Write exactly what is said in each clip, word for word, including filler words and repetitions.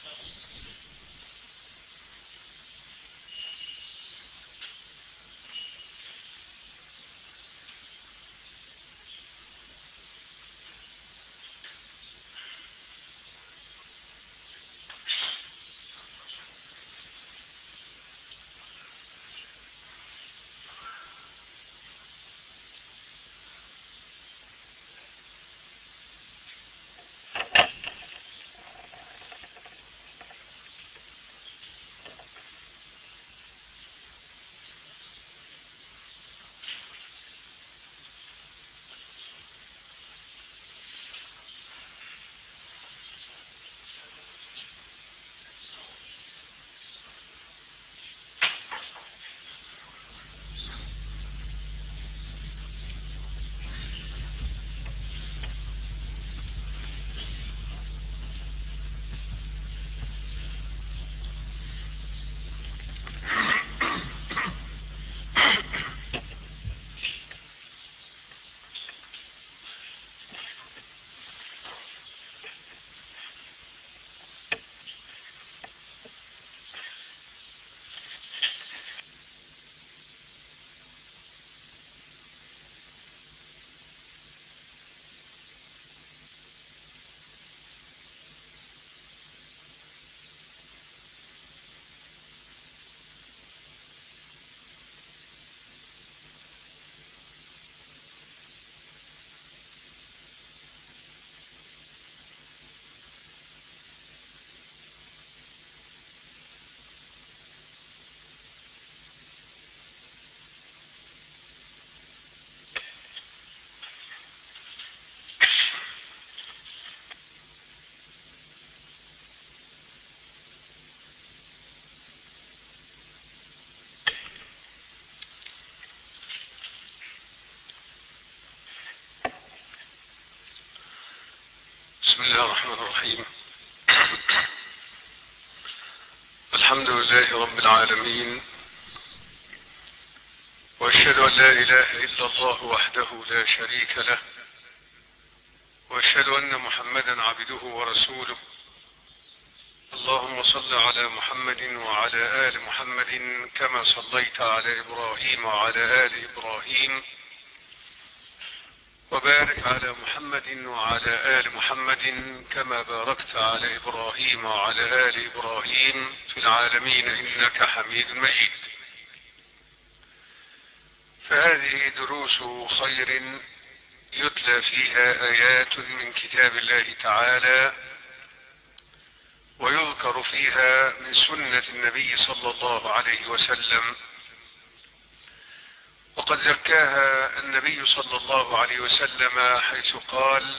بسم الله الرحمن الرحيم. الحمد لله رب العالمين، وأشهد أن لا إله إلا الله وحده لا شريك له، وأشهد أن محمدا عبده ورسوله. اللهم صل على محمد وعلى آل محمد كما صليت على إبراهيم وعلى آل إبراهيم، وبارك على محمد وعلى آل محمد كما باركت على إبراهيم وعلى آل إبراهيم في العالمين إنك حميد مجيد. فهذه دروس خير يتلى فيها آيات من كتاب الله تعالى، ويذكر فيها من سنة النبي صلى الله عليه وسلم، وقد زكاها النبي صلى الله عليه وسلم حيث قال: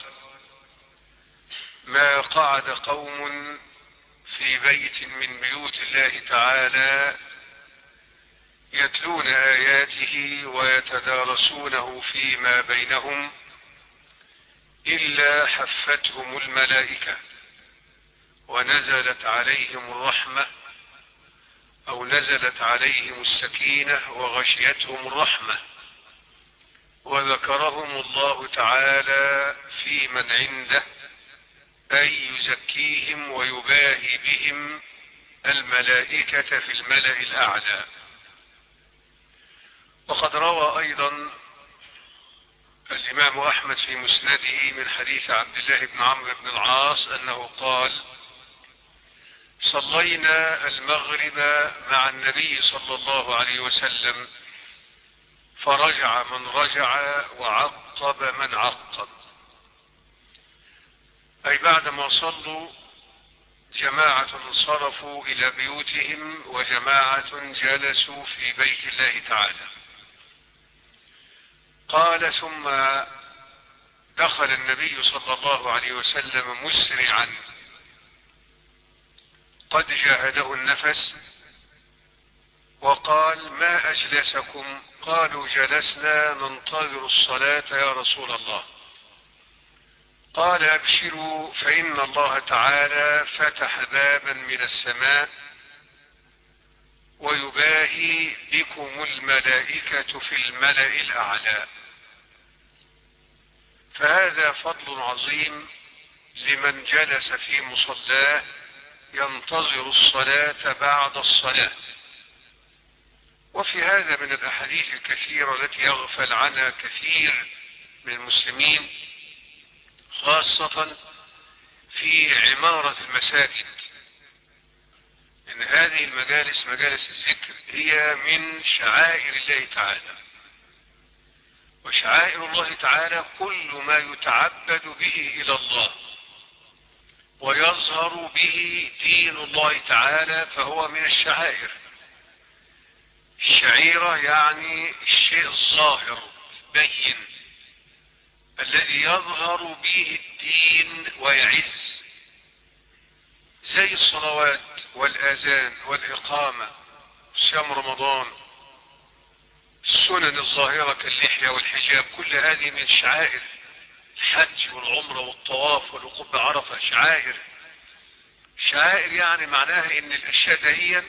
ما قعد قوم في بيت من بيوت الله تعالى يتلون آياته ويتدارسونه فيما بينهم إلا حفتهم الملائكة ونزلت عليهم الرحمة، أو نزلت عليهم السكينة وغشيتهم الرحمة، وذكرهم الله تعالى في من عنده، أي يزكيهم ويباهي بهم الملائكة في الملأ الأعلى. وقد روى أيضا الإمام أحمد في مسنده من حديث عبد الله بن عمرو بن العاص أنه قال: صلينا المغرب مع النبي صلى الله عليه وسلم، فرجع من رجع وعقب من عقب، أي بعدما صلوا جماعة انصرفوا إلى بيوتهم وجماعة جلسوا في بيت الله تعالى. قال: ثم دخل النبي صلى الله عليه وسلم مسرعا قد جاهده النفس، وقال: ما أجلسكم؟ قالوا: جلسنا ننتظر الصلاة يا رسول الله. قال: أبشروا، فإن الله تعالى فتح بابا من السماء ويباهي بكم الملائكة في الملأ الأعلى. فهذا فضل عظيم لمن جلس في مصلاه ينتظر الصلاة بعد الصلاة. وفي هذا من الأحاديث الكثيرة التي يغفل عنها كثير من المسلمين، خاصة في عمارة المساجد، إن هذه المجالس مجالس الذكر هي من شعائر الله تعالى، وشعائر الله تعالى كل ما يتعبد به إلى الله ويظهر به دين الله تعالى فهو من الشعائر. الشعيرة يعني الشيء الظاهر البين الذي يظهر به الدين ويعز، زي الصلوات والآذان والإقامة، صيام رمضان، السنن الظاهرة كاللحية والحجاب، كل هذه من شعائر. الحج والعمرة والطواف والوقوف بعرفة شعائر. شعائر يعني معناها ان الاشياء دهيا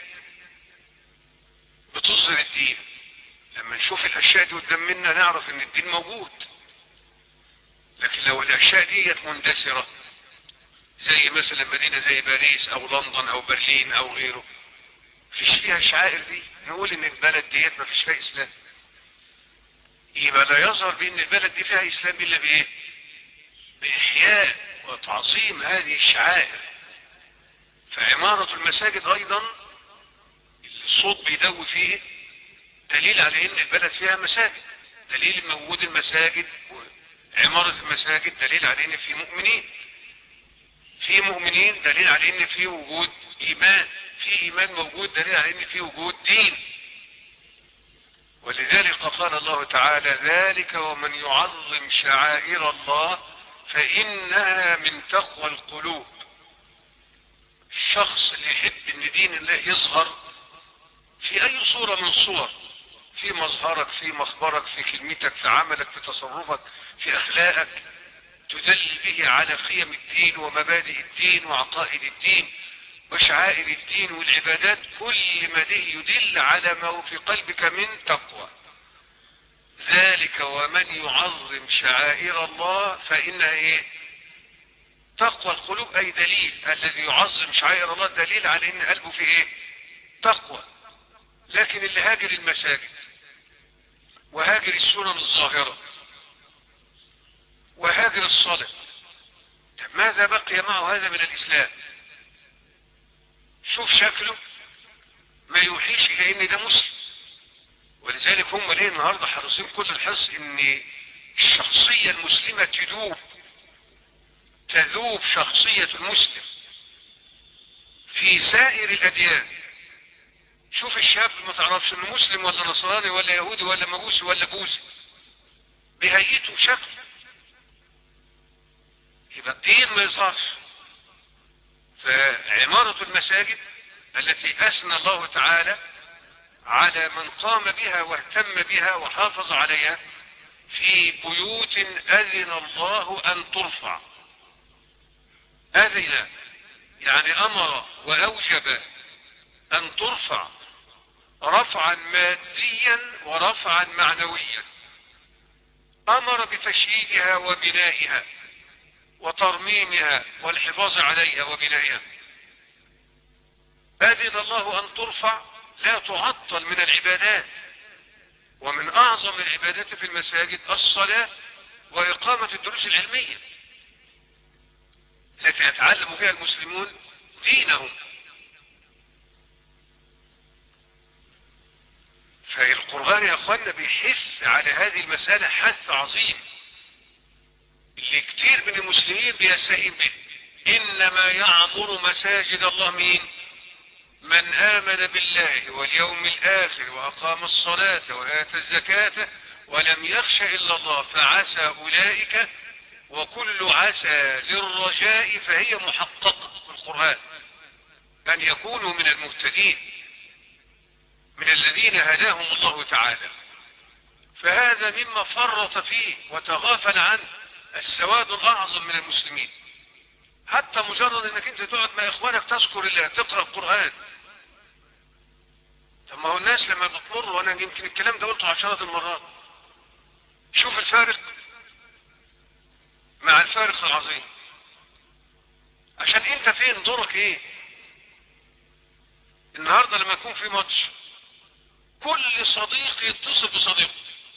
بتظهر الدين. لما نشوف الاشياء دي قدام منا نعرف ان الدين موجود. لكن لو الاشياء دي مندثرة زي مثلا مدينة زي باريس او لندن او برلين او غيره، مفيش فيها الشعائر دي، نقول ان البلد ديت مفيش فيها اسلام. يبقى لا يظهر بان البلد دي فيها اسلام الا بايه؟ باحياء وتعظيم هذه الشعائر. فعمارة المساجد ايضا الصوت بيدوي فيه دليل على ان البلد فيها مساجد، دليل موجود المساجد وعمارة المساجد دليل على ان في مؤمنين، في مؤمنين دليل على ان في وجود ايمان، في ايمان موجود دليل على ان في وجود دين. ولذلك قال الله تعالى: ذلك ومن يعظم شعائر الله فإنها من تقوى القلوب. الشخص اللي يحب ان دين الله يظهر في اي صورة من الصور، في مظهرك، في مخبرك، في كلمتك، في عملك، في تصرفك، في اخلاقك، تدل به على قيم الدين ومبادئ الدين وعقائد الدين وشعائر الدين والعبادات، كل ما ده يدل على ما في قلبك من تقوى. ذلك ومن يعظم شعائر الله فإنها ايه؟ تقوى القلوب، اي دليل. الذي يعظم شعائر الله دليل على ان قلبه في ايه؟ تقوى. لكن اللي هاجر المساجد وهاجر السنن الظاهرة وهاجر الصلاة، ماذا بقي معه هذا من الاسلام؟ شوف شكله ما يوحيش الى ان ده مسلم. ولذلك هم ليه النهارده حريصين كل الحرص ان الشخصية المسلمة تذوب تذوب شخصية المسلم في سائر الاديان. شوف الشاب ما تعرفش انه مسلم ولا نصراني ولا يهودي ولا مجوسي ولا بوذي، بهيئته وشكله، يبقى الدين ما يظهرش. فعمارة المساجد التي اثنى الله تعالى على من قام بها واهتم بها وحافظ عليها، في بيوت اذن الله ان ترفع. اذن يعني امر واوجب ان ترفع رفعا ماديا ورفعا معنويا. امر بتشييدها وبنائها وترميمها والحفاظ عليها وبنائها. اذن الله ان ترفع، لا تعطل من العبادات. ومن اعظم العبادات في المساجد الصلاة واقامة الدروس العلمية التي يتعلم فيها المسلمون دينهم. فالقرآن يا اخوانا بيحث على هذه المسألة حث عظيم، اللي كتير من المسلمين بيستهين به. انما يعمر مساجد الله مين؟ من آمن بالله واليوم الآخر وأقام الصلاة وآتى الزكاة ولم يخش إلا الله فعسى أولئك، وكل عسى للرجاء فهي محققة في القرآن، أن يكونوا من المهتدين، من الذين هداهم الله تعالى. فهذا مما فرط فيه وتغافل عنه السواد الأعظم من المسلمين. حتى مجرد انك انت تقعد مع اخوانك تذكر الله، تقرأ القرآن. طب ما هو الناس لما بتمر، وانا يمكن الكلام ده قلته عشرات المرات، شوف الفارق مع الفارق العظيم. عشان انت فين؟ دورك ايه؟ النهاردة لما يكون في ماتش كل صديق يتصل بصديقه،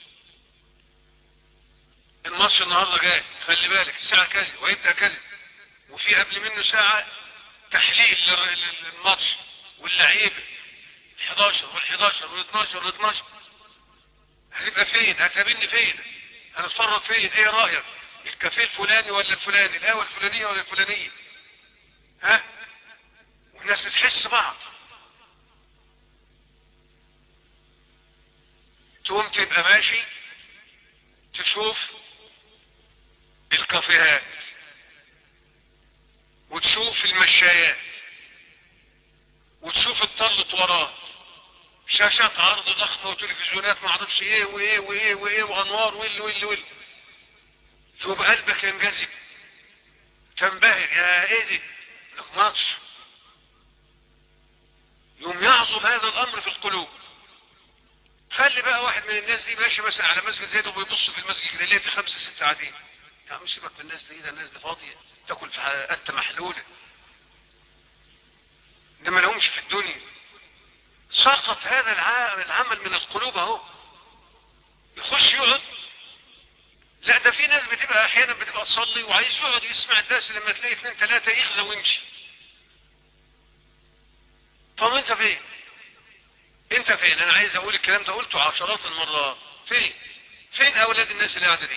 الماتش النهاردة جاي خلي بالك الساعة كذا ويبدأ كذا، وفي قبل منه ساعة تحليل للماتش واللعيبة حداشر والحداشر والاثناشر والاثناشر، هتبقى فين؟ هتقابلني فين؟ هنتفرج فين؟ ايه رأيك؟ الكافيه الفلاني ولا الفلاني؟ القهوة الفلانية ولا الفلانية؟ ها؟ والناس بتحس بعض، تقوم تبقى ماشي تشوف الكافيهات وتشوف المشايات وتشوف الطلة وراه شاشات عرض ضخمة وتلفزيونات معرفش ايه وايه وايه وايه وانوار واللي واللي واللي، يبقى قلبك ينجذب تنبهر، يا ايه دي ماتش، يوم يعظم هذا الامر في القلوب. خلي بقى واحد من الناس دي ماشي مثلا على مسجد زي ده وبيبص في المسجد كده يلاقي في خمسة ستة قاعدين، يا عم سيبك من الناس دي، ده الناس دي فاضية تاكل في قتة محلولة، ده ما لهمش في الدنيا. سقط هذا العمل من القلوب اهو، يخش يقعد، لا ده في ناس بتبقى احيانا بتبقى تصلي وعايز يقعد يسمع الدرس، لما تلاقي اثنين ثلاثة يخزى ويمشي. طب انت فين؟ انت فين؟ انا عايز اقول الكلام ده قلته عشرات المرات، فين؟ فين اولاد الناس اللي قاعدة دي؟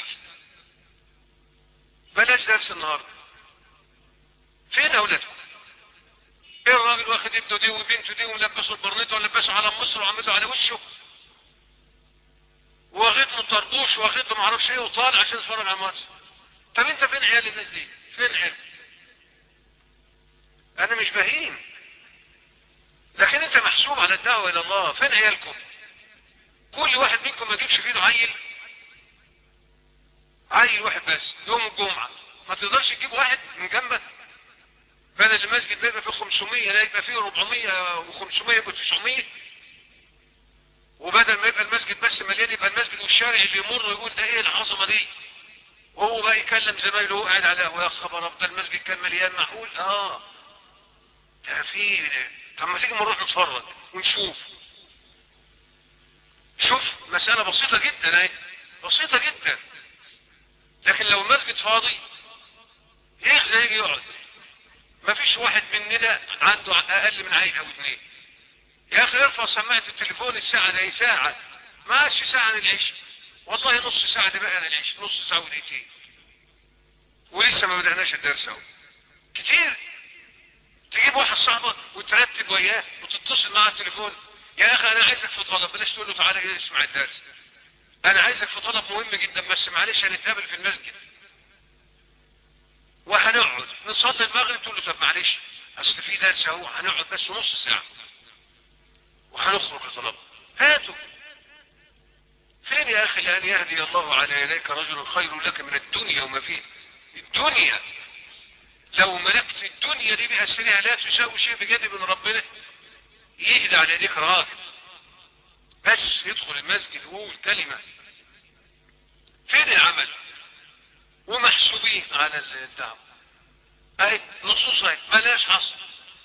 بلاش درس النهاردة، فين اولادكم؟ ايه الراجل واخد ابنه دي وبنته دي وملبسه البرنيطه ولبسه على مصر وعمله على وشه واخد له طربوش واخد له معرفش ايه وطالع عشان يتفرج على ماتش. طب انت فين عيال الناس دي؟ فين عيال؟ انا مش بهين، لكن انت محسوب على الدعوه الى الله. فين عيالكم؟ كل واحد منكم ما يجيبش فيه عيل عيل واحد بس يوم الجمعه، ما تقدرش تجيب واحد من جنبك؟ بدل المسجد بيبقى فيه خمسمية لا يبقى فيه أربعمية وخمسمية يبقى تسعمية، وبدل ما يبقى المسجد بس مليان يبقى المسجد والشارع اللي يمر يقول ده ايه العظمه دي، وهو بقى يكلم زمايله وهو قاعد على قهوه، يا خبر ده المسجد كان مليان، معقول؟ اه ده في، طب ما تيجي نروح نتفرج ونشوف. شوف مساله بسيطه جدا اهي، بسيطه جدا، لكن لو المسجد فاضي يخزى يجي يقعد، ما فيش واحد مننا عنده اقل من عيل او اثنين. يا اخي ارفع سماعة التليفون الساعة دي ساعة، ماشي ساعة عن العيش، والله نص ساعة دي بقى عن العيش، نص ساعة ودقيقتين، ولسه ما بدأناش الدرس اهو. كتير تجيب واحد صاحبك وترتب وياه وتتصل معاه التليفون، يا اخي انا عايزك في طلب، بلاش تقول له تعالى كده اسمع الدرس، انا عايزك في طلب مهم جدا بس معلش هنتقابل في المسجد وهنقعد نصلي المغرب، تقول له طب معلش اصل في درس اهو هنقعد بس نص ساعة وهنخرج لطلبه، هاتوا. فين يا اخي لان يهدي الله على يديك رجل خير لك من الدنيا وما فيه. الدنيا لو ملكت الدنيا دي بأسرها لا تساوي شيء بجانب من ربنا، يهدى على يديك راجل بس يدخل المسجد يقول كلمة. فين العمل؟ ومحسوبين على الدعوة اهي نصوص اهي بلاش حصر.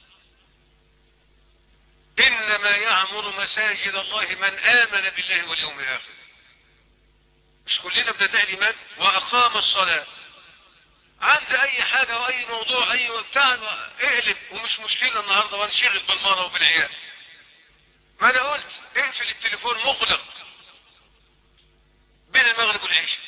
انما يعمر مساجد الله من امن بالله واليوم الاخر، مش كلنا بندعي الايمان واقام الصلاة، عند اي حاجة واي موضوع اي بتاع اقلب، ومش مشكلة النهاردة وانشغل بالمرة وبالعيال. ما انا قلت اقفل التليفون مغلق بين المغرب والعشاء،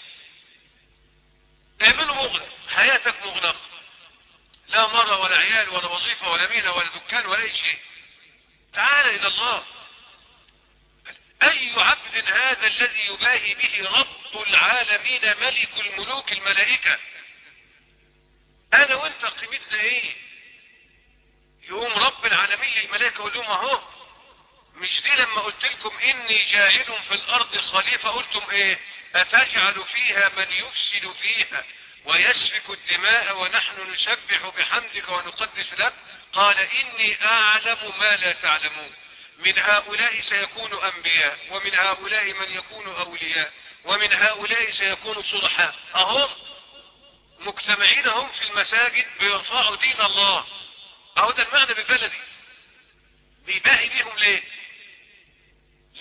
اعمله مغلق، حياتك مغلقة، لا مرة ولا عيال ولا وظيفة ولا مينة ولا دكان ولا اي شيء. تعال الى الله. اي عبد هذا الذي يباهي به رب العالمين ملك الملوك الملائكة، انا وانت قيمتنا ايه؟ يقوم رب العالمين للملائكة يقول لهم اهو، مش دي لما قلت لكم اني جاعل في الارض خليفة قلتم ايه؟ اتجعل فيها من يفسد فيها ويسفك الدماء ونحن نسبح بحمدك ونقدس لك؟ قال اني اعلم ما لا تعلمون، من هؤلاء سيكون انبياء ومن هؤلاء من يكون اولياء ومن هؤلاء سيكون صلحاء، اهم مجتمعين هم في المساجد بيرفعوا دين الله. اهو ده المعنى بالبلدي، بيباهي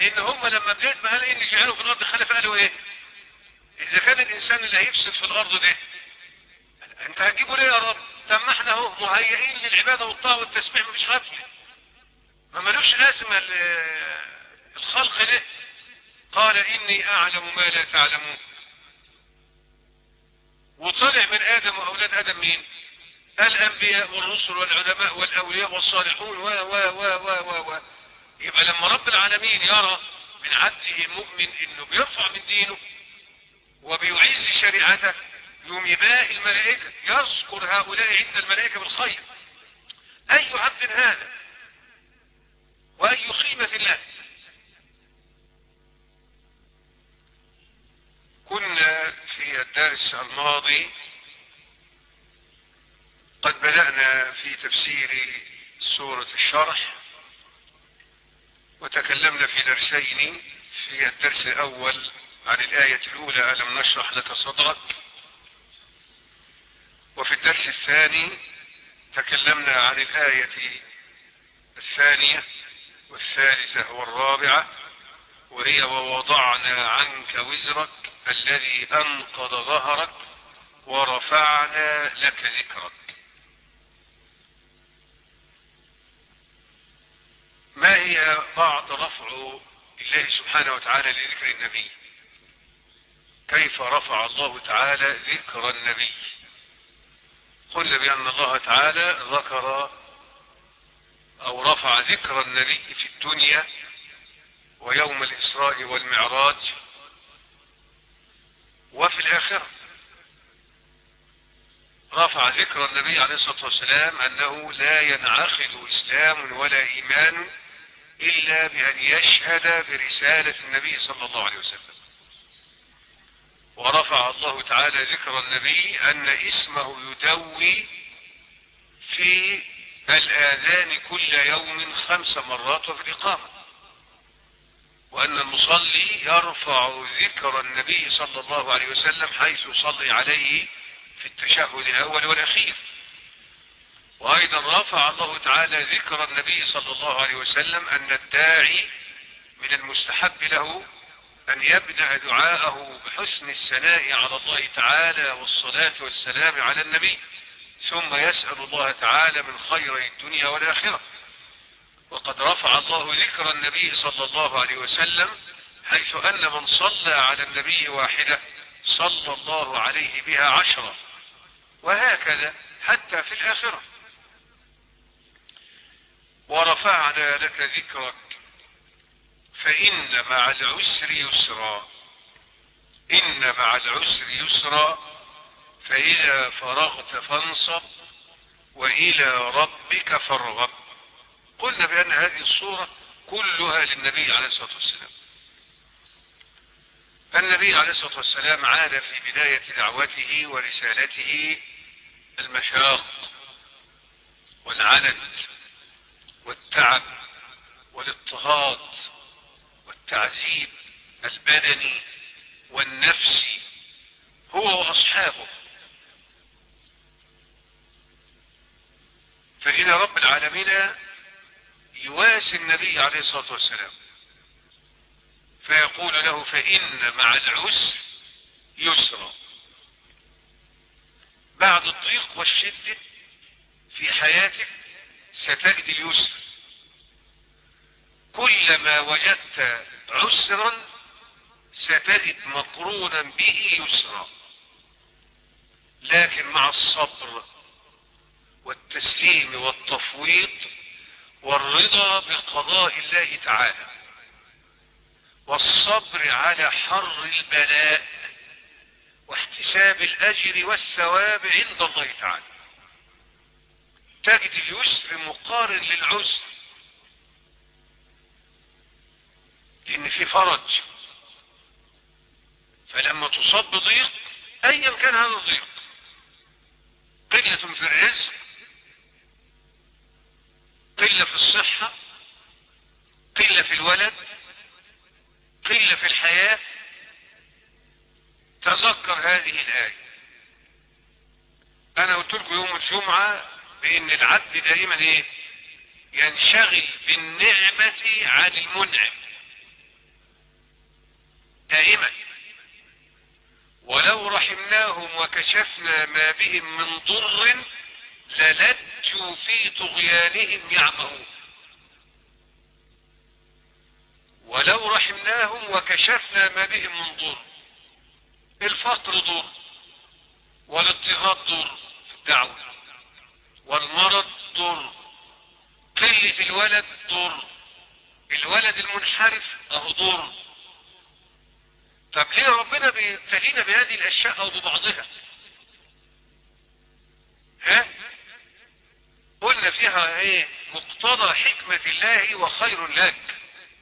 لان هم لما بدأت ما قال ان جعلوا في الارض خلف قالوا ايه؟ اذا كان الانسان اللي هيفسد في الارض ده انت هتجيبه ليه يا رب؟ طب ما احنا اهو مهيئين للعباده والطاعه والتسبيح، مفيش غفله، ما ملوش لازمه الخلق ده. قال اني اعلم ما لا تعلمون. وطلع من ادم واولاد ادم مين؟ الانبياء والرسل والعلماء والاولياء والصالحون و و و و و و يبقى لما رب العالمين يرى من عبده المؤمن انه بيرفع من دينه وبيعز شريعته، يوم يباهي الملائكة، يذكر هؤلاء عند الملائكة بالخير. اي عبد هذا واي قيمة له. كنا في الدرس الماضي قد بدأنا في تفسير سورة الشرح، وتكلمنا في درسين. في الدرس الأول عن الآية الأولى ألم نشرح لك صدرك، وفي الدرس الثاني تكلمنا عن الآية الثانية والثالثة والرابعة، وهي ووضعنا عنك وزرك الذي أنقض ظهرك ورفعنا لك ذكرك. ما هي بعض رفع الله سبحانه وتعالى لذكر النبي؟ كيف رفع الله تعالى ذكر النبي؟ قلنا بأن الله تعالى ذكر أو رفع ذكر النبي في الدنيا ويوم الإسراء والمعراج وفي الآخرة. رفع ذكر النبي عليه الصلاة والسلام أنه لا ينعقد إسلام ولا إيمان إلا بأن يشهد برسالة النبي صلى الله عليه وسلم. ورفع الله تعالى ذكر النبي أن اسمه يدوي في الآذان كل يوم خمس مرات وفي الإقامة، وأن المصلي يرفع ذكر النبي صلى الله عليه وسلم حيث يصلي عليه في التشهد الأول والأخير. وأيضا رفع الله تعالى ذكر النبي صلى الله عليه وسلم أن الداعي من المستحب له أن يبدأ دعاءه بحسن الثناء على الله تعالى والصلاة والسلام على النبي، ثم يسأل الله تعالى من خير الدنيا والآخرة. وقد رفع الله ذكر النبي صلى الله عليه وسلم حيث أن من صلى على النبي واحدة صلى الله عليه بها عشرة، وهكذا حتى في الآخرة. ورفعنا لك ذكرك فإن مع العسر يسرا، إن مع العسر يسرا فإذا فرغت فانصب وإلى ربك فارغب. قلنا بأن هذه الصورة كلها للنبي عليه الصلاة والسلام. النبي عليه الصلاة والسلام عانى في بداية دعوته ورسالته المشاق والعنت والتعب والاضطهاد والتعذيب البدني والنفسي هو وأصحابه. فإن رب العالمين يواسي النبي عليه الصلاة والسلام فيقول له فإن مع العسر يسرا. بعد الضيق والشدة في حياتك ستجد اليسر. كلما وجدت عسرا ستجد مقرونا به يسرا، لكن مع الصبر والتسليم والتفويض والرضا بقضاء الله تعالى والصبر على حر البلاء واحتساب الأجر والثواب عند الله تعالى تجد اليسر مقارن للعسر، لأن في فرج. فلما تصاب بضيق أيا كان هذا الضيق، قلة في الرزق، قلة في الصحة، قلة في الولد، قلة في الحياة، تذكر هذه الآية. أنا قلت لكم يوم الجمعة بأن العبد دائما إيه؟ ينشغل بالنعمة عن المنعم. دائما. ولو رحمناهم وكشفنا ما بهم من ضر للجوا في طغيانهم يعمهون. ولو رحمناهم وكشفنا ما بهم من ضر، الفقر ضر، والاضطهاد ضر في الدعوة، والمرض ضر، قلة الولد ضر، الولد المنحرف اهو ضر. طب ليه ربنا بيبتلينا بهذه الاشياء او ببعضها؟ ها؟ قلنا فيها ايه؟ مقتضى حكمة الله وخير لك.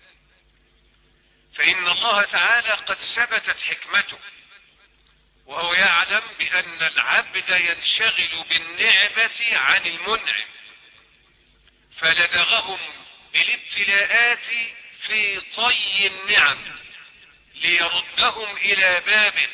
فإن الله تعالى قد ثبتت حكمته، وهو يعلم بأن العبد ينشغل بالنعمة عن المنعم، فلدغهم بالابتلاءات في طي النعم ليردهم إلى بابه.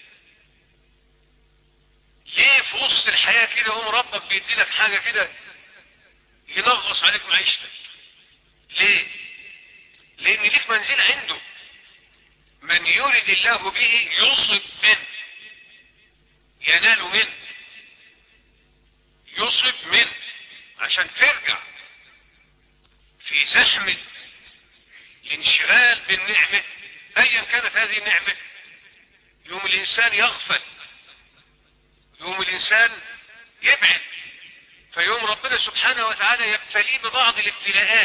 ليه في وسط الحياة كده هم ربك بيدي لك حاجة كده ينغص عليك معيشتك؟ ليه؟ لأن ليك منزل عنده. من يرد الله به يصب منه، ينال منه، يصب منه، عشان ترجع في زحمة الانشغال بالنعمة ايا كانت هذه النعمة. يوم الانسان يغفل، يوم الانسان يبعد، فيوم ربنا سبحانه وتعالى يبتليه ببعض الابتلاءات،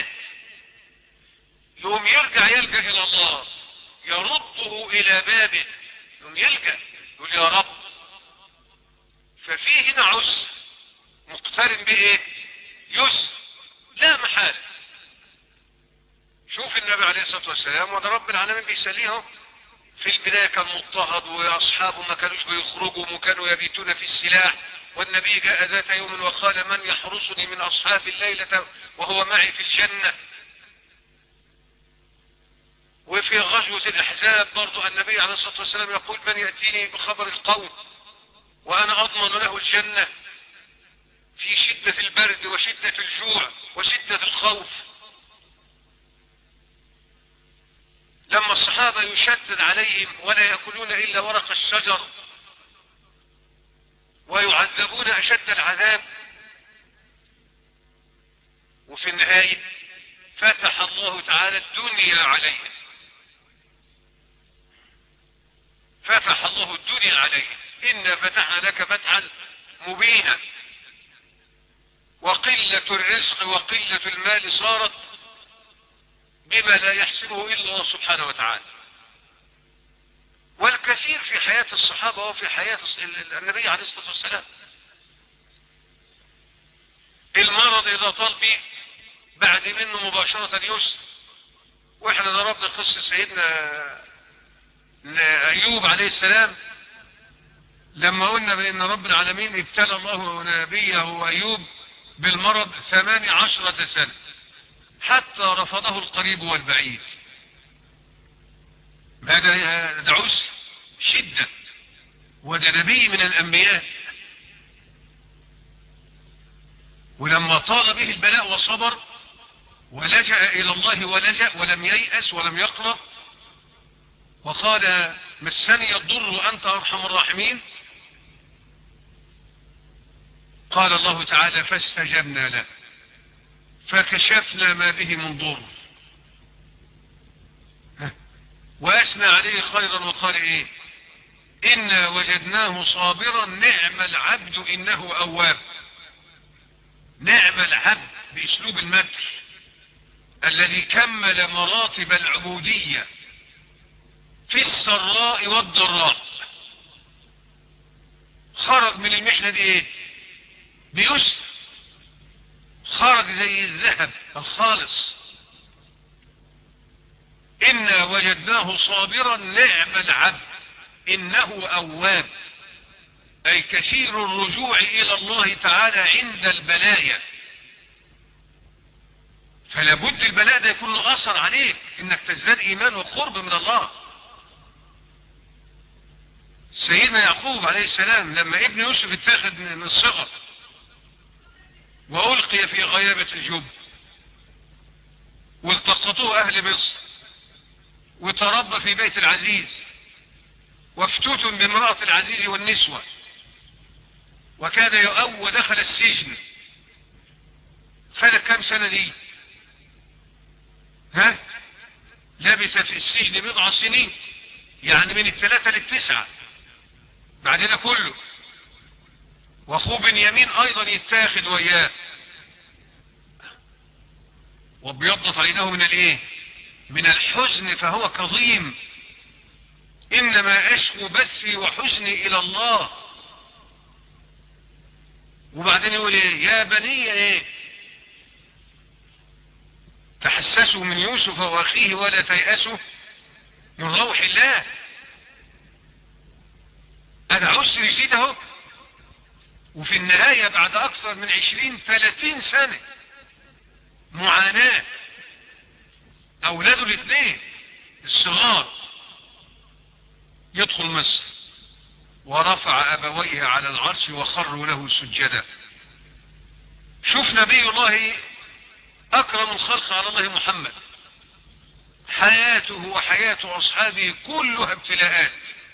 يوم يرجع يلجأ الى الله يرده الى بابه، يوم يلجأ يقول يا رب. ففي هنا عسر مقترن بايه؟ يسر لا محالة. شوف النبي عليه الصلاة والسلام وده رب العالمين بيسليهم في البداية كان مضطهد واصحابه ما كانوش بيخرجوا وكانوا يبيتون في السلاح، والنبي جاء ذات يوم وقال من يحرسني من اصحاب الليلة وهو معي في الجنة. وفي غزوة الاحزاب برضو النبي عليه الصلاة والسلام يقول من يأتيني بخبر القوم وانا اضمن له الجنة في شدة البرد وشدة الجوع وشدة الخوف. لما الصحابة يشدد عليهم ولا يأكلون إلا ورق الشجر ويعذبون أشد العذاب، وفي النهاية فتح الله تعالى الدنيا عليهم، فتح الله الدنيا عليهم. إنا فتحنا لك فتحا مبينا. وقلة الرزق وقلة المال صارت بما لا يحسنه إلا الله سبحانه وتعالى. والكثير في حياة الصحابة وفي حياة النبي عليه الصلاة والسلام. المرض إذا طال به بعد منه مباشرة يسر. واحنا ضربنا قصة سيدنا أيوب عليه السلام لما قلنا بأن رب العالمين ابتلى الله نبيه وأيوب بالمرض ثمان عشرة سنة حتى رفضه القريب والبعيد. هذا ده عسر شدة، وده نبي من الأنبياء. ولما طال به البلاء وصبر ولجأ إلى الله ولجأ ولم ييأس ولم يقنط وقال مسني الضر وأنت أرحم الراحمين، قال الله تعالى فاستجبنا له فكشفنا ما به من ضر وأثنى عليه خيرا وقال إيه؟ إنا وجدناه صابرا نعم العبد إنه أواب. نعم العبد بأسلوب المدح الذي كمل مراتب العبودية في السراء والضراء. خرج من المحنة دي إيه؟ بيسر، خرج زي الذهب الخالص. إنا وجدناه صابرا نعم العبد إنه أواب، أي كثير الرجوع إلى الله تعالى عند البلايا. فلا بد البلاء ده يكون له أثر عليك إنك تزداد إيمان وقرب من الله. سيدنا يعقوب عليه السلام لما ابن يوسف اتاخذ من الصغر وألقي في غيابة الجب والتقطوه أهل مصر وتربى في بيت العزيز، وافتتن بامرأة العزيز والنسوة، وكان يؤوى ودخل السجن. خلت كم سنة دي؟ ها؟ لبث في السجن بضع سنين، يعني من الثلاثة للتسعة بعد ده كله. واخوه بنيامين ايضا يتاخد وياه، وابيضت عينه من الايه؟ من الحزن فهو كظيم. انما اشكو بثي وحزني الى الله. وبعدين يقول ايه؟ يا بني ايه؟ تحسسوا من يوسف واخيه ولا تيأسوا من روح الله. انا عسر جديد اهو، وفي النهاية بعد اكثر من عشرين ثلاثين سنة معاناة. اولاده الاثنين الصغار يدخل مصر، ورفع ابويه على العرش وخروا له سجدا. شوف نبي الله اكرم الخلق على الله محمد، حياته وحياة اصحابه كلها ابتلاءات،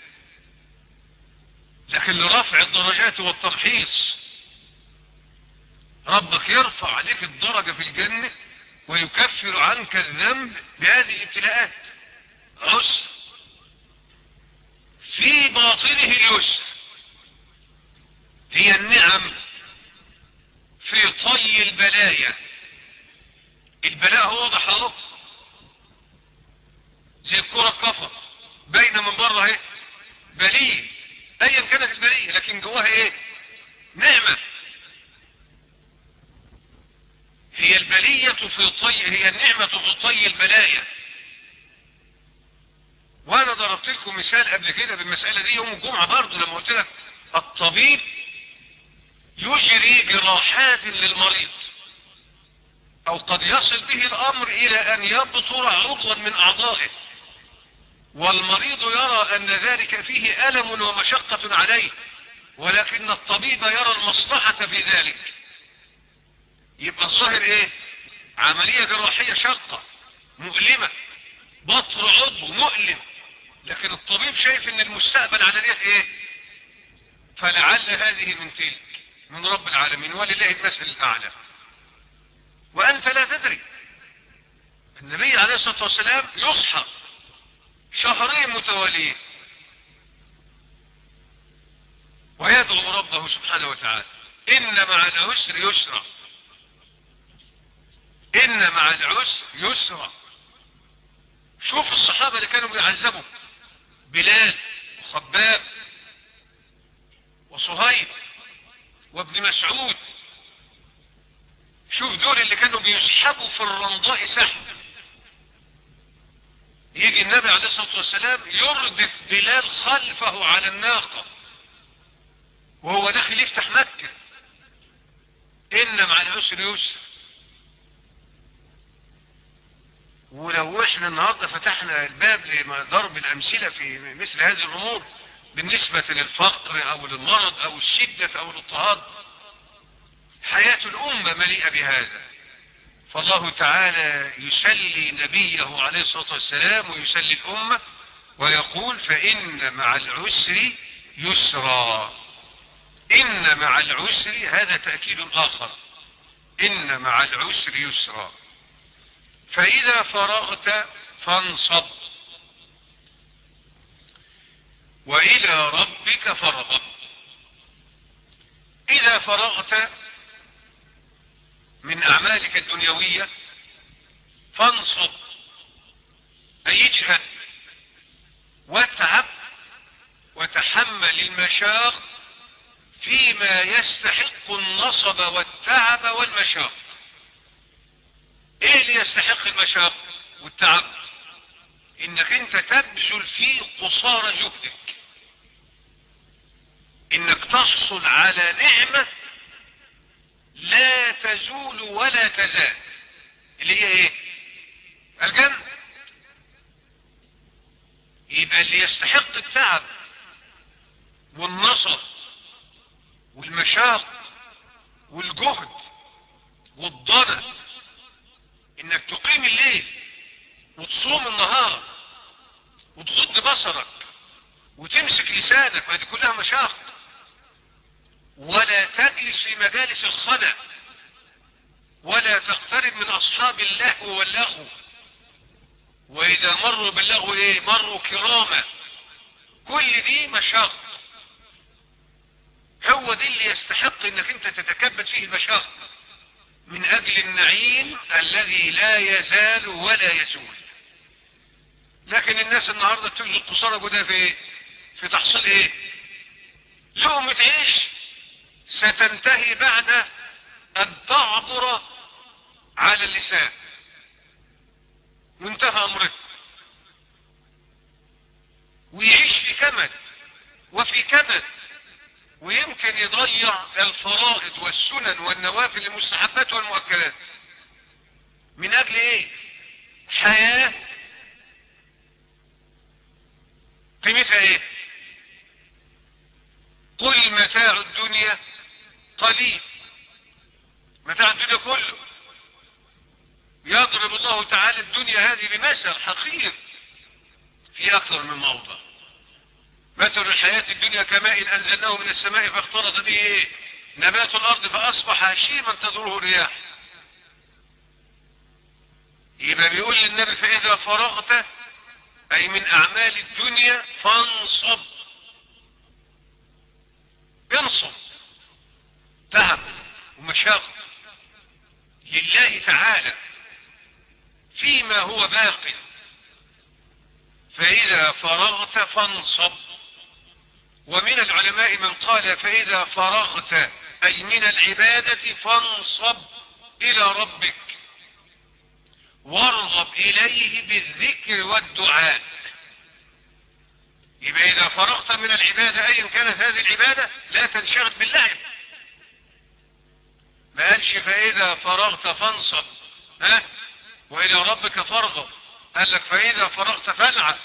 لكن لرفع الدرجات والتمحيص ربك يرفع عليك الدرجة في الجنة ويكفر عنك الذنب بهذه الابتلاءات. عسر في باطنه اليسر، هي النعم في طي البلايا. البلاء هو واضح اهو، زي الكرة كفر باينه من بره اهي بليه، ايا كانت البليه لكن جواها ايه؟ نعمه. هي البليه في طي، هي النعمه في طي البلايا. وانا ضربت لكم مثال قبل كده بالمساله دي يوم الجمعه برضه، لما قلت لك الطبيب يجري جراحات للمريض، او قد يصل به الامر الى ان يبتر عضوا من اعضائه، والمريض يرى ان ذلك فيه الم ومشقة عليه، ولكن الطبيب يرى المصلحة في ذلك. يبقى الظاهر ايه؟ عملية جراحية شاقة مؤلمة، بطر عضو مؤلم، لكن الطبيب شايف ان المستقبل على ديت ايه؟ فلعل هذه من تلك من رب العالمين، ولله المثل الاعلى. وانت لا تدري. النبي عليه الصلاة والسلام يصحى شهرين متواليين ويدعو ربه سبحانه وتعالى ان مع العسر يسرا، ان مع العسر يسرا. شوف الصحابة اللي كانوا بيعذبوا، بلال وخباب وصهيب وابن مسعود، شوف دول اللي كانوا بيسحبوا في الرمضاء سحب. يجي النبي عليه الصلاة والسلام يردف بلال خلفه على الناقة وهو داخل يفتح مكة، ان مع العسر يسر. ولو احنا النهاردة فتحنا الباب لضرب الامثلة في مثل هذه الامور بالنسبة للفقر او للمرض او الشدة او الاضطهاد، حياة الامة مليئة بهذا. فالله تعالى يسلي نبيه عليه الصلاة والسلام ويسلي الامة ويقول فان مع العسر يسرا. ان مع العسر هذا تأكيد اخر، ان مع العسر يسرا. فاذا فرغت فانصب والى ربك فارغب. اذا فرغت من اعمالك الدنيوية فانصب، اي اجهد واتعب وتحمل المشاق فيما يستحق النصب والتعب والمشاق. ايه اللي يستحق المشاق والتعب؟ انك انت تبذل فيه قصارى جهدك، انك تحصل على نعمة لا تزول ولا تزال، اللي هي ايه؟ الجنة. يبقى اللي يستحق التعب والنصب والمشاق والجهد والضنى، انك تقيم الليل وتصوم النهار وتغض بصرك وتمسك لسانك، ما دي كلها مشاق. ولا تجلس في مجالس الخنا، ولا تقترب من اصحاب اللهو واللغو، واذا مروا باللغو ايه؟ مروا كراما. كل دي مشاق، هو دي اللي يستحق انك انت تتكبد فيه المشاق من اجل النعيم الذي لا يزال ولا يزول. لكن الناس النهاردة بتبذل قصارى جدا في ايه؟ في تحصيل ايه؟ لقمة عيش ستنتهي بعد ان تعبر على اللسان، وانتهى امره، ويعيش في كمد وفي كبد، ويمكن يضيع الفرائض والسنن والنوافل المستحبات والمؤكدات. من اجل ايه؟ حياة قيمتها ايه؟ قل متاع الدنيا قليل. متاع الدنيا كله. يضرب الله تعالى الدنيا هذه بمثل حقير في اكثر من موضع. مثل الحياة الدنيا كماء انزلناه من السماء فاختلط به ايه؟ نبات الارض فاصبح هشيما تذروه الرياح. يبقى بيقول للنبي فاذا فرغت اي من اعمال الدنيا فانصب. انصب، تعب ومشاق لله تعالى فيما هو باق. فاذا فرغت فانصب. ومن العلماء من قال فاذا فرغت اي من العبادة فانصب الى ربك وارغب اليه بالذكر والدعاء. يبقى اذا فرغت من العبادة ايا كانت هذه العبادة لا تنشغل باللعب. ما قالش فاذا فرغت فانصب ها والى ربك فارغب، قال لك فاذا فرغت فالعب.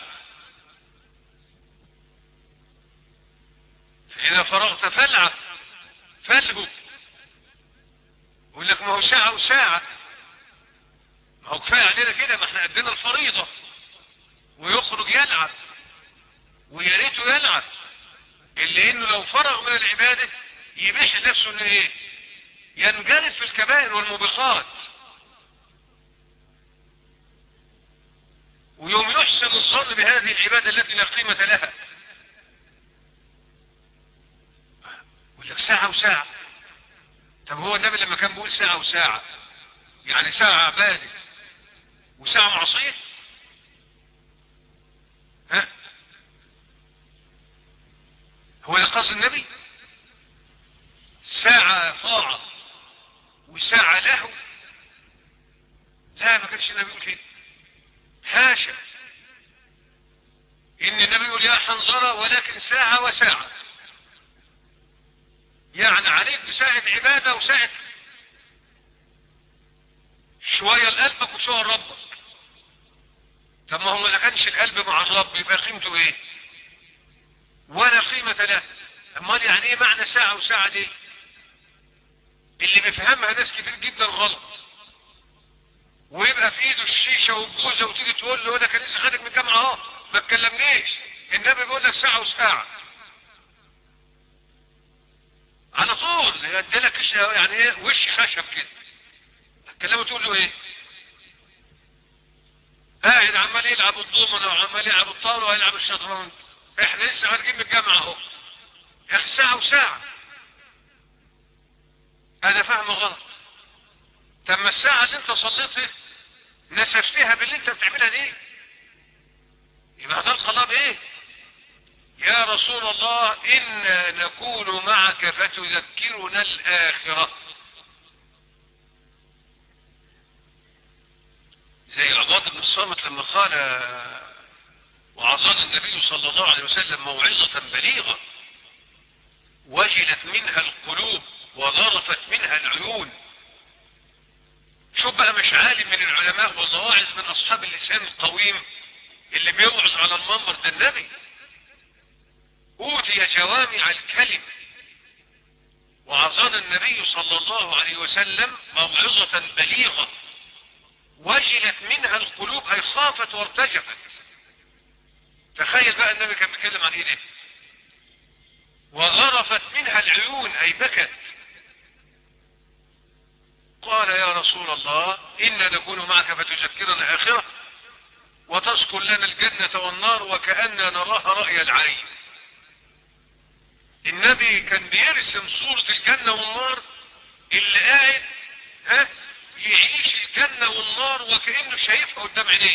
فاذا فرغت فالعب فالهو. يقول لك ما هو ساعة وساعة، ما هو كفاية علينا كده، ما احنا قدنا الفريضة. ويخرج يلعب ويا ريته يلعب، اللي انه لو فرغ من العبادة يبيح نفسه انه ايه؟ ينجرف في الكبائر والموبقات، ويوم يحسن الظن بهذه العبادة التي لا قيمة لها. يقول لك ساعة وساعة. طب هو النبي لما كان بيقول ساعة وساعة يعني ساعة عبادة وساعة معصية؟ ها؟ هو ده قصد النبي؟ ساعة طاعة وساعة له؟ لا، ما كانش النبي يقول كده، حاشا. ان النبي يقول يا حنظرة ولكن ساعة وساعة، يعني عليك بساعة عبادة وساعة شوية لقلبك وشوية لربك. طب ما هو ما كانش القلب مع الرب يبقى قيمته ايه؟ ولا قيمة له. امال يعني ايه معنى ساعة وساعة دي؟ اللي بيفهمها ناس كتير جدا غلط، ويبقى في ايده الشيشة والجوزة وتيجي تقول له انا كان لسه خارج من الجامعة اهو ما تكلمنيش. النبي بيقول لك ساعة وساعة على طول، يديلك يعني ايه؟ وش خشب كده. هتكلمه تقول له ايه؟ قاعد عمال يلعب الضومنة وعمال يلعب الطاولة ويلعب الشطرنج. احنا لسه خارجين من الجامعة اهو. يا اخي ساعة وساعة، هذا فهم غلط. طب ما الساعة اللي انت صليتها نسفتها باللي انت بتعملها دي، يبقى هتلقى الله بايه؟ يا رسول الله إنا نكون معك فتذكرنا الآخرة. زي عباد بن الصامت لما قال وعظنا النبي صلى الله عليه وسلم موعظة بليغة وجلت منها القلوب وظرفت منها العيون. شوف بقى، مش عالم من العلماء ولا واعظ من أصحاب اللسان القويم اللي بيوعظ على المنبر، ده النبي أوتي جوامع الكلم. وعظنا النبي صلى الله عليه وسلم موعظة بليغة وجلت منها القلوب، أي خافت وارتجفت. تخيل بقى النبي كان بيتكلم عن ايه ده؟ وغرفت منها العيون اي بكت. قال يا رسول الله إنا نكون معك فتذكرنا الآخرة وتذكر لنا الجنة والنار وكأننا نراها رأي العين. النبي كان بيرسم صورة الجنة والنار، اللي قاعد ها يعيش الجنة والنار وكأنه شايفها قدام عينيه،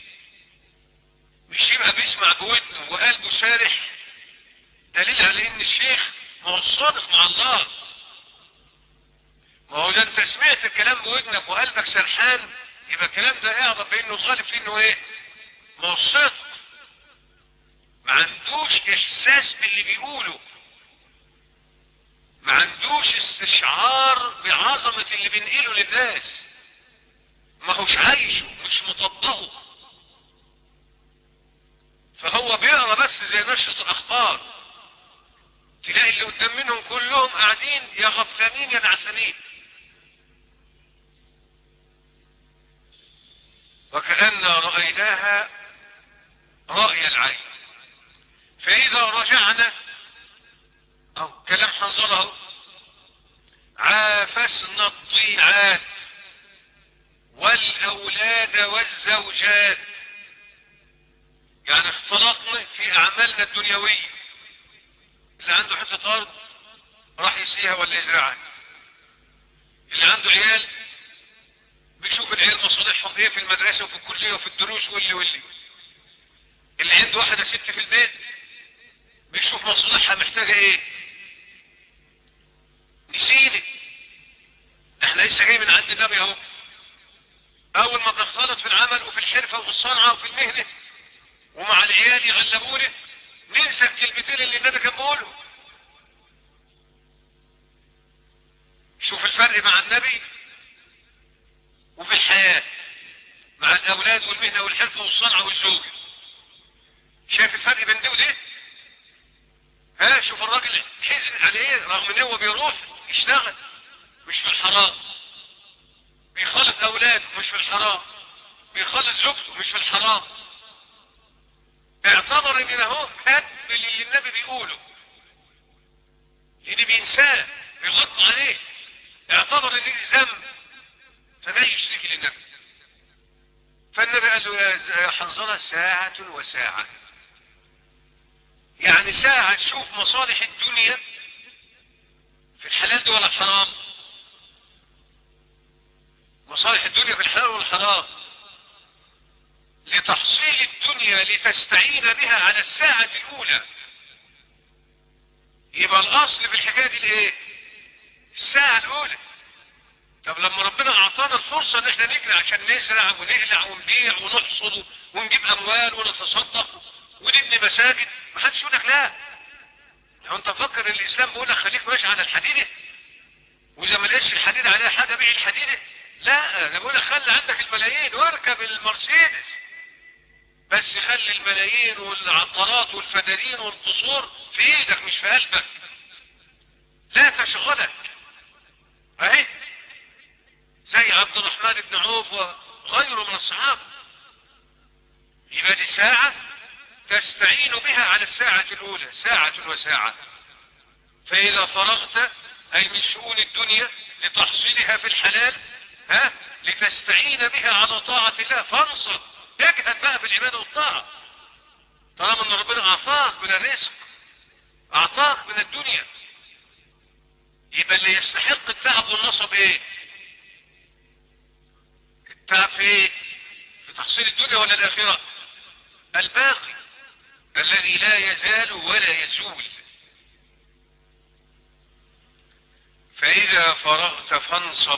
مش يبقى بيسمع بودنه وقلبه سارح. دليل على ان الشيخ ما هو صادق مع الله. ما هو ده انت سمعت الكلام بودنك وقلبك سرحان، يبقى الكلام ده اعرف بانه الغالب فيه انه ايه؟ ما هو الصدق. ما عندوش احساس باللي بيقوله، ما عندوش استشعار بعظمة اللي بينقله للناس، ما هوش عايشه، مش مطبقه. فهو بيقرا بس زي نشرة الاخبار، تلاقي اللي قدام منهم كلهم قاعدين يا غفلانين يا نعسانين. وكأننا رأيناها رأي العين. فإذا رجعنا أو كلام حنظله عافسنا الضيعات والأولاد والزوجات، يعني اختلطنا في أعمالنا الدنيوية. اللي عنده حتة أرض راح يسقيها ولا يزرعها، اللي عنده عيال بيشوف العيال مصالحهم ايه في المدرسة وفي الكلية وفي الدروس واللي واللي. اللي عنده واحدة ست في البيت بيشوف مصالحها محتاجة ايه. نسيني احنا لسه جاي من عند النبي اهو، اول ما بنختلط في العمل وفي الحرفة وفي الصنعة وفي المهنة ومع العيال يغلبونا ننسى الكلمتين اللي النبي كان بيقوله. شوف الفرق مع النبي وفي الحياة مع الاولاد والمهنة والحرفة والصنعة والزوجة. شايف الفرق بين دي ودي؟ ها شوف الراجل حزن عليه رغم ان هو بيروح يشتغل مش في الحرام، بيخالط اولاده مش في الحرام، بيخالط زوجته مش في الحرام. اعتبر ان اهو هات اللي النبي بيقوله اللي بينساه بيغطي عليه، اعتبر ان دي ذنب فده يشتكي للنبي. فالنبي قال له يا حنظلة ساعة وساعة، يعني ساعة تشوف مصالح الدنيا في الحلال دي ولا الحرام، مصالح الدنيا في الحلال ولا الحرام، لتحصيل الدنيا لتستعين بها على الساعة الأولى. يبقى الأصل في الحكاية دي الايه؟ الساعة الأولى. طب لما ربنا أعطانا الفرصة إن احنا نجري عشان نزرع ونقلع ونبيع ونحصد ونجيب أموال ونتصدق ونبني مساجد، ما حدش يقول لك لا. لو أنت فكر الإسلام بيقول لك خليك ماشي على الحديدة وإذا ما لقيتش الحديدة عليها حاجة بيع الحديدة. لا، أنا بقول لك خلي عندك الملايين واركب المرسيدس، بس خلي الملايين والعقارات والفدادين والقصور في ايدك مش في قلبك، لا تشغلك. اهي زي عبد الرحمن بن عوف وغيره من الصحابة. يبقى دي ساعة تستعين بها على الساعة الأولى، ساعة وساعة. فإذا فرغت أي من شؤون الدنيا لتحصيلها في الحلال ها لتستعين بها على طاعة الله فانصب، اجهد بقى في العبادة والطاعة. طالما ان ربنا اعطاك من الرزق اعطاك من الدنيا، يبقى اللي يستحق التعب والنصب ايه؟ التعب في ايه؟ في تحصيل الدنيا ولا الاخرة؟ الباقي الذي لا يزال ولا يزول. فاذا فرغت فانصب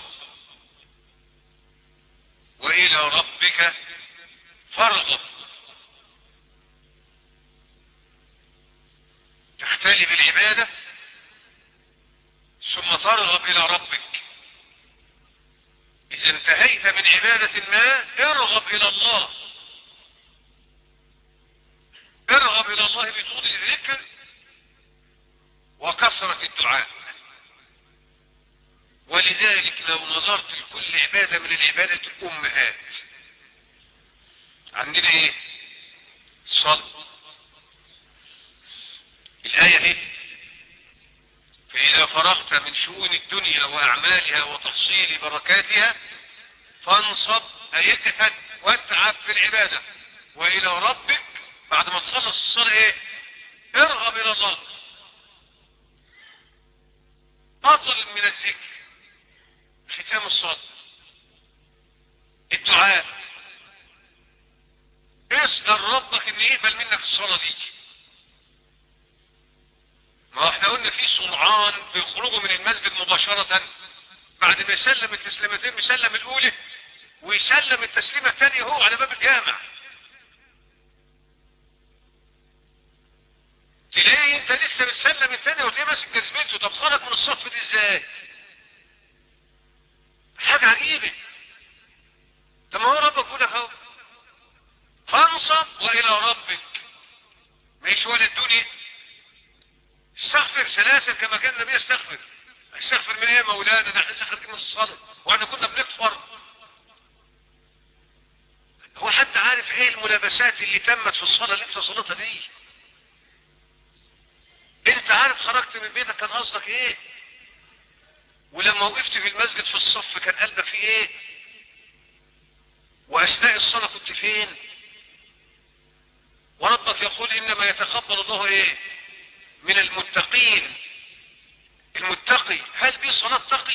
والى ربك فارغب. تختلي بالعبادة ثم ترغب الى ربك. اذا انتهيت من عبادة ما ارغب الى الله، ارغب الى الله بطول الذكر وكثرة الدعاء. ولذلك لو نظرت لكل عبادة من العبادة الامهات عندنا ايه؟ صلاة الآية هي: فإذا فرغت من شؤون الدنيا وأعمالها وتحصيل بركاتها فانصب، أي اجتهد واتعب في العبادة، وإلى ربك بعد ما تخلص الصلاة ايه؟ ارغب إلى الله. أطلب من الذكر ختام الصلاة، الدعاء، اسأل ربك ان يقبل منك الصلاة دي. ما احنا قلنا في سرعان بيخرجوا من المسجد مباشرة بعد ما يسلم التسليمتين، يسلم الاولى ويسلم التسليمة الثانية هو على باب الجامع. تلاقي انت لسه بتسلم الثانية وتلاقيه ماسك جزمته. طب خرج من الصف دي ازاي؟ حاجة عجيبة. طب ما هو ربك بيقول لك اهو: فانصب والى ربك، مش ولا الدنيا. استغفر ثلاثة كما كان النبي يستغفر. استغفر من ايه يا مولانا؟ ده احنا لسه خارجين من الصلاة واحنا كنا بنكفر. هو حد عارف ايه الملابسات اللي تمت في الصلاة اللي انت صليتها دي؟ انت عارف خرجت من بيتك كان قصدك ايه؟ ولما وقفت في المسجد في الصف كان قلبك فيه ايه؟ واثناء الصلاة كنت فين؟ وربك يقول: انما يتقبل الله ايه؟ من المتقين. المتقي، هل دي صلاة تقي؟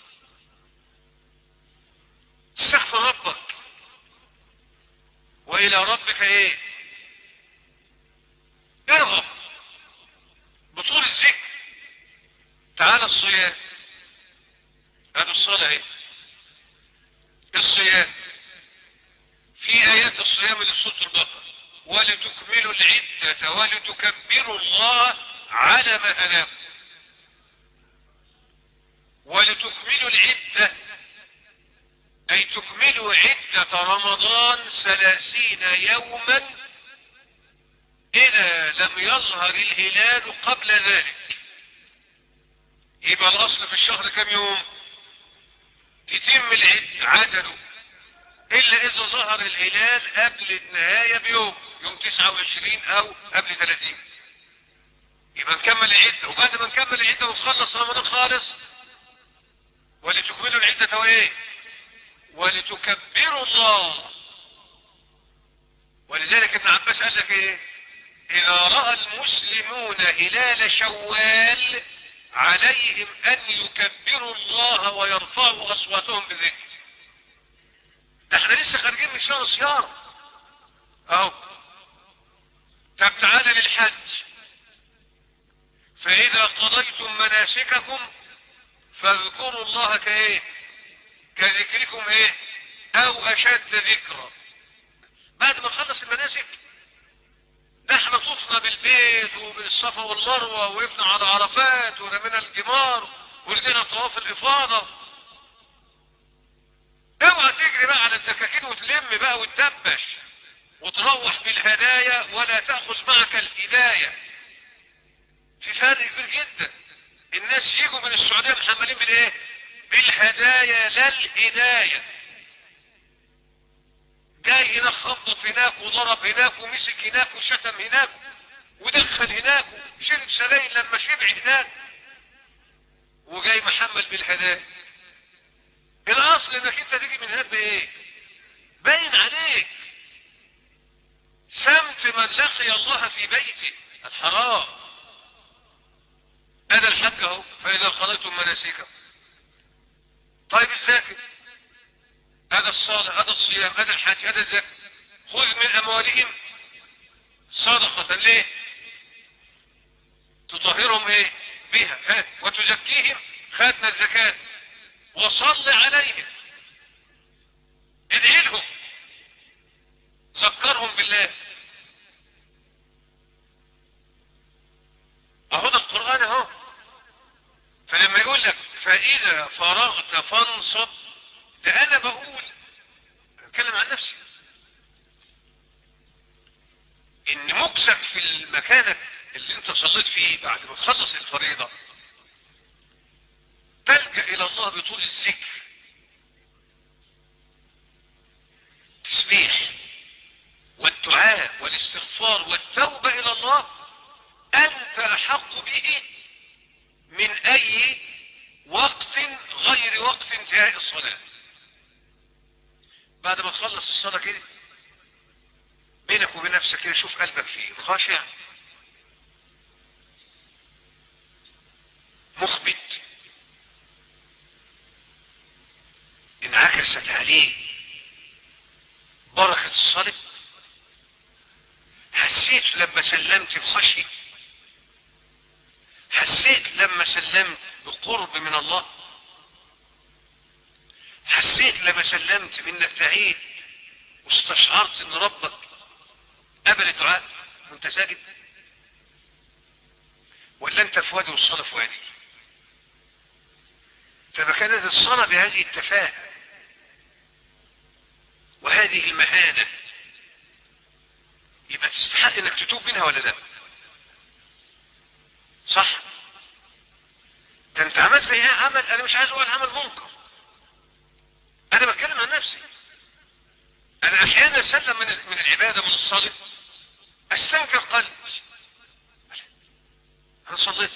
استغفر ربك والى ربك ايه؟ ارغب بطول الذكر. تعالى الصيام، هذا الصلاة ايه؟ الصيام في ايات الصيام اللي في سورة البقرة: ولتكملوا العدة ولتكبروا الله على ما هداكم. ولتكملوا العدة اي تكملوا عدة رمضان ثلاثين يوما اذا لم يظهر الهلال قبل ذلك. يبقى الاصل في الشهر كم يوم؟ تتم العد عدده، الا اذا ظهر الهلال قبل النهاية بيوم، يوم تسعة وعشرين او قبل ثلاثين. يبقى نكمل العدة، وبعد ما نكمل العدة ونخلص رمضان خالص: ولتكملوا العدة وايه؟ ولتكبروا الله. ولذلك ابن عباس قال لك ايه؟ اذا رأى المسلمون هلال شوال عليهم ان يكبروا الله ويرفعوا اصواتهم بالذكر. ده احنا لسه خارجين من شهر صيام اهو. طب تعالى للحج: فاذا قضيتم مناسككم فاذكروا الله كايه؟ كذكركم ايه؟ او اشد ذكرا. بعد ما نخلص المناسك ده احنا طفنا بالبيت وبالصفا والمروه وقفنا على عرفات ورمينا الجمار ولدينا طواف الافاضه. اوعى تجري بقى على الدكاكين وتلم بقى وتدبش وتروح بالهدايا ولا تاخذ معك الهدايه. في فرق كبير جدا. الناس يجوا من السعوديه محملين بالايه؟ بالهدايا لا الهدايه. جاي هناك خبط هناك وضرب هناك ومسك هناك وشتم هناك ودخل هناك وشرب سلايل لما شبع هناك، وجاي محمل بالهدايا. الاصل انك انت تيجي من هناك بايه؟ باين عليك سمت من لقي الله في بيته الحرام. هذا الحج اهو: فاذا قضيتم مناسككم. طيب الزكاة، هذا الصلاة، هذا الصيام، هذا الحج، هذا الزكاة. خذ من اموالهم صدقة ليه؟ تطهرهم ايه؟ بها، ها؟ وتزكيهم، خدنا الزكاة. وصل عليهم، ادعي لهم، ذكرهم بالله. اهو ده القرآن اهو. فلما يقول لك فاذا فرغت فانصب، ده انا بقول اتكلم عن نفسي ان مكسك في المكانك اللي انت صليت فيه بعد ما تخلص الفريضة تلجأ الى الله بطول الذكر، التسبيح والدعاء والاستغفار والتوبة الى الله. انت احق أحق به من أي وقت غير وقت انتهاء الصلاة. بعد ما تخلص الصلاة كده بينك وبين نفسك كده شوف قلبك فيه خاشع مخبت انعكست عليه بركة الصلاة. حسيت لما سلمت بخشية؟ حسيت لما سلمت بقرب من الله؟ حسيت لما سلمت بانك دعيت واستشعرت ان ربك قبل الدعاء وانت ساجد؟ ولا انت في وادي والصلاة في وادي؟ فما كانت الصلاة بهذه التفاهة وهذه المهانة يبقى تستحق انك تتوب منها ولا لا؟ صح؟ ده انت عملت فيها عمل، انا مش عايز اقول عمل منكر، انا بتكلم عن نفسي. انا احيانا اسلم من من العبادة من الصلاة استنكر قلبي، انا صليت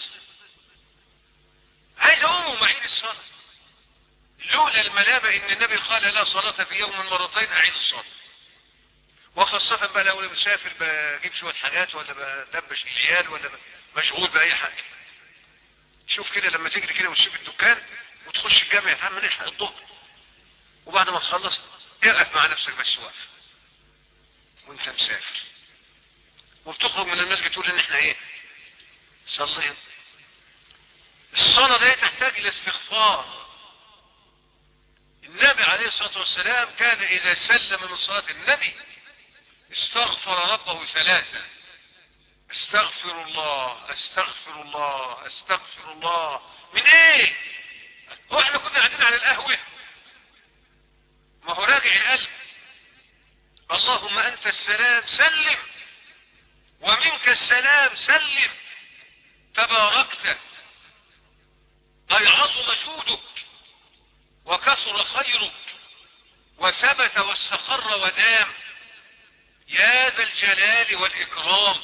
عايز اقوم واعيد الصلاة، لولا الملامة ان النبي قال لا صلاة في يوم مرتين اعيد الصلاة. وخاصة بقى لو مسافر بجيب شوية حاجات ولا بدبش العيال ولا مشغول بأي حاجة. شوف كده لما تجري كده وتسيب الدكان وتخش الجامع يا عم نلحق الظهر، وبعد ما تخلص اقف مع نفسك بس واقف وانت مسافر، وبتخرج من المسجد تقول ان احنا ايه صلينا. الصلاة دي تحتاج الى استغفار. النبي عليه الصلاة والسلام كان اذا سلم من صلاة النبي استغفر ربه ثلاثا: استغفر الله استغفر الله استغفر الله. من ايه؟ هو احنا كنا قاعدين على القهوة؟ ما هو راجع القلب. اللهم انت السلام سلم ومنك السلام سلم تباركت، اي عظم جودك وكثر خيرك وثبت واستقر ودام يا ذا الجلال والاكرام.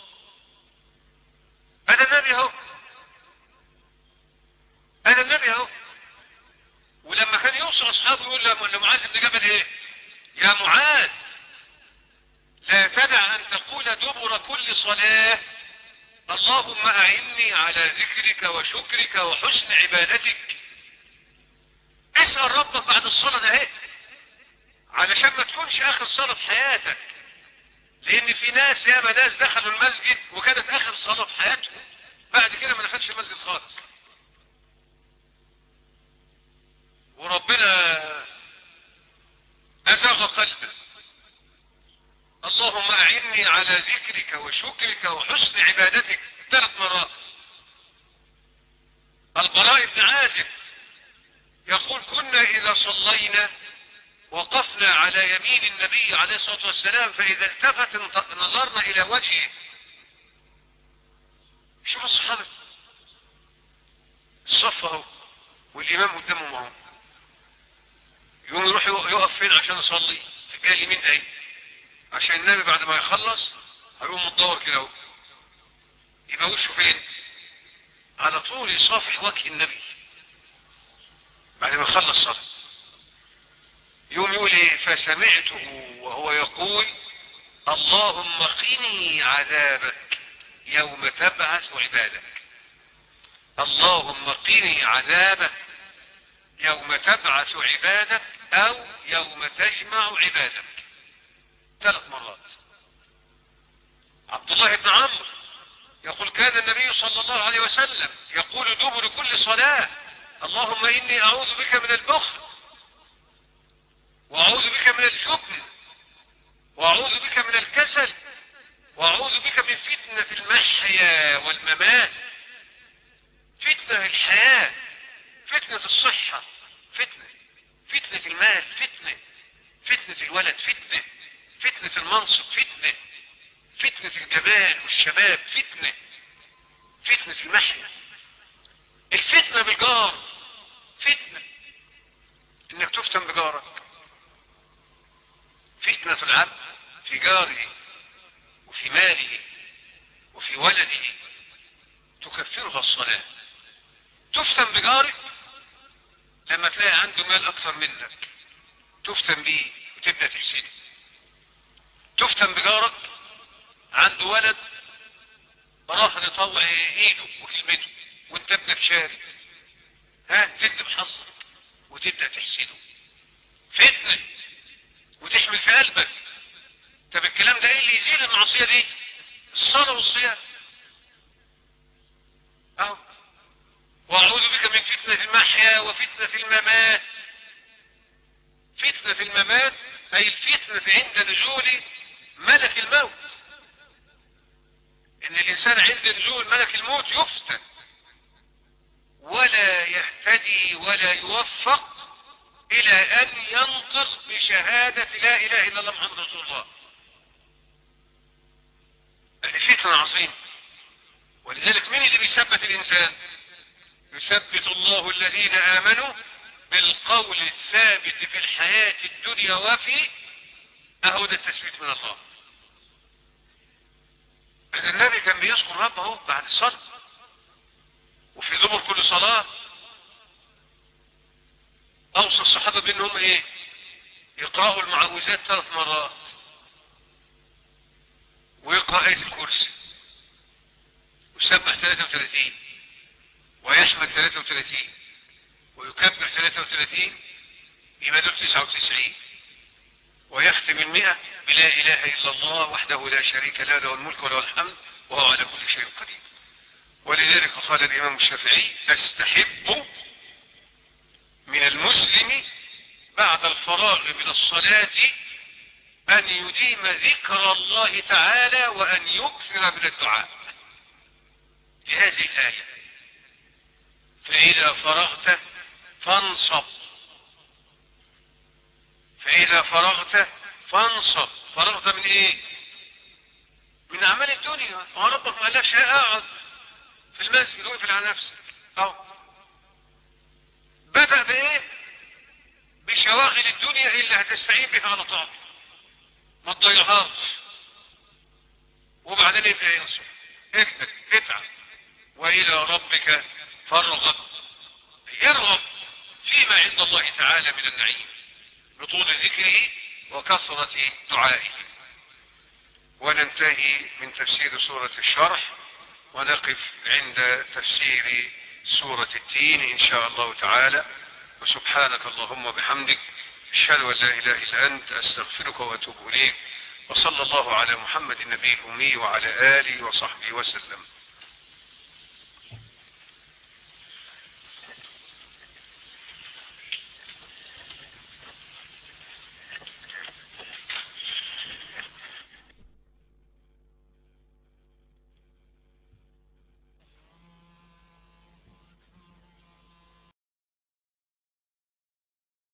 انا النبي اهو، انا النبي اهو. ولما كان يوصل اصحابه يقول لمعاذ بن جبل ايه؟ يا معاذ لا تدع ان تقول دبر كل صلاة اللهم اعني على ذكرك وشكرك وحسن عبادتك. اسأل ربك بعد الصلاة ده ايه علشان ما تكونش اخر صلاة في حياتك، لان في ناس ياما ناس دخلوا المسجد وكانت اخر صلاة في حياتهم، بعد كده ما دخلش المسجد خالص، وربنا ازاغ قلبه. اللهم اعني على ذكرك وشكرك وحسن عبادتك ثلاث مرات. البراء بن عازب يقول كنا اذا صلينا وقفنا على يمين النبي عليه الصلاة والسلام فاذا التفت نظرنا الى وجهه. شوف الصحابة الصف اهو والامام قدامهم اهو، يقوم يروح يقف فين عشان يصلي؟ في الجهة اليمين اهي، عشان النبي بعد ما يخلص هيقوم متدور كده اهو، يبقى وشه فين؟ على طول يصافح وجه النبي بعد ما يخلص صلاة. يقوم يقول ايه؟ فسمعته وهو يقول اللهم قني عذابك يوم تبعث عبادك. اللهم قني عذابك يوم تبعث عبادك او يوم تجمع عبادك. ثلاث مرات. عبد الله بن عمرو يقول كان النبي صلى الله عليه وسلم يقول دبر كل صلاة اللهم اني اعوذ بك من البخل واعوذ بك من الجبن واعوذ بك من الكسل واعوذ بك من فتنة المحيا والممات. فتنة الحياة، فتنة الصحة فتنة، فتنة المال فتنة، فتنة الولد فتنة، فتنة المنصب فتنة، فتنة الجمال والشباب فتنة، فتنة المحيا. الفتنة بالجار فتنة، انك تفتن بجارك. فتنة العبد في جاره وفي ماله وفي ولده تكفرها الصلاة. تفتن بجارك لما تلاقي عنده مال اكثر منك، تفتن بيه وتبدأ تحسده. تفتن بجارك عنده ولد راح يطلع ايده وكلمته وانت ابنك شارد، ها تكتب حظك وتبدأ تحسده. فتنة وتحمل في قلبك. طب الكلام ده ايه اللي يزيل المعصية دي؟ الصلاة والصيام. اهو واعوذ بك من فتنة المحيا وفتنة الممات. فتنة الممات اي الفتنة عند نزول ملك الموت. ان الانسان عند نزول ملك الموت يفتن ولا يهتدي ولا يوفق الى ان ينطق بشهادة لا اله الا الله محمد رسول الله. هذه فتنة عظيمة. ولذلك مين اللي بيثبت الانسان؟ يثبت الله الذين امنوا بالقول الثابت في الحياة الدنيا وفي اهو ده التثبيت من الله. النبي كان بيذكر ربه بعد الصلاة وفي دبر كل صلاة. اوصى الصحابة بانهم ايه؟ يقرأوا المعوذات ثلاث مرات ويقرأ آية الكرسي ويسبح ثلاثة وثلاثين ويحمد ثلاثة وثلاثين ويكبر ثلاثة وثلاثين، يبقى دول تسعة وتسعين، ويختم المئة بلا اله الا الله وحده لا شريك له له الملك وله الحمد وهو على كل شيء قدير. ولذلك قال الامام الشافعي: استحب من المسلم بعد الفراغ من الصلاة ان يديم ذكر الله تعالى وان يكثر من الدعاء لهذه الآية: فإذا فرغت فانصب. فإذا فرغت فانصب. فرغت من ايه؟ من اعمال الدنيا. وربك ما قالكش اقعد في المسجد واقفل على نفسك. او بدأ بايه؟ بشواغل الدنيا اللي هتستعين بها على طاعته ما تضيعهاش. وبعدين يبدأ ينصب، اكتب اتعب والى ربك فارغب، يرغب فيما عند الله تعالى من النعيم بطول ذكره وكثرة دعائه. وننتهي من تفسير سورة الشرح ونقف عند تفسير سورة التين إن شاء الله تعالى. وسبحانك اللهم وبحمدك أشهد أن لا إله إلا أنت أستغفرك وأتوب إليك. وصلى الله على محمد النبي الأمي وعلى آله وصحبه وسلم.